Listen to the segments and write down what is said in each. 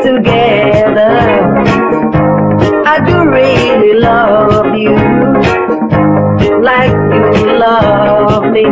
together. I do really love you, like you love me.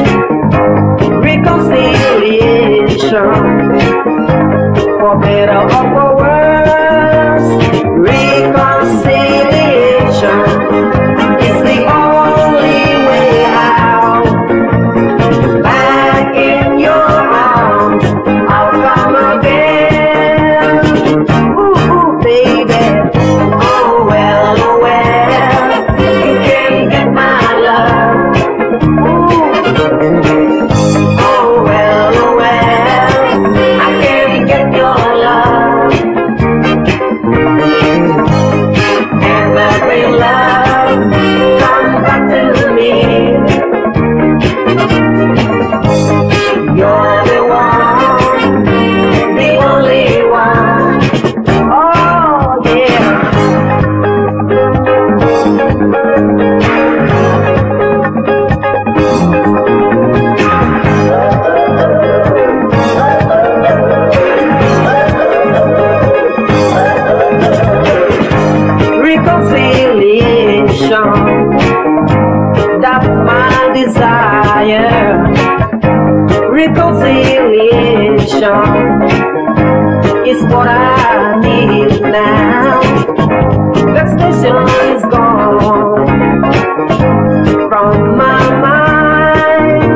Reconciliation, for better or for worse. Reconciliation is the only way out. Back in your arms, I'll come again. Ooh, ooh, baby. Oh well, you can get my love. Ooh. Oh well, I can get your love. And every love come back to me. You're the one, the only one. Oh yeah. Reconciliation, that's my desire. Reconciliation is what I need now. That station is gone from my mind.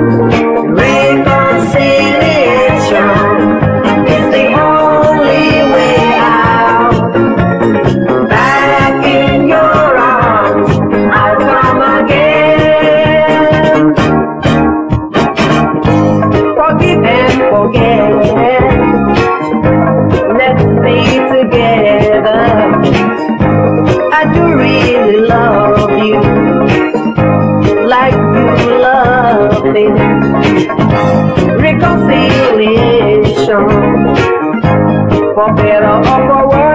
Reconciliation is the only way out. Back in your arms, I'll come again. Forgive and forget. Let's be together. I do really love you, like you love me. Reconciliation, for better or for worse.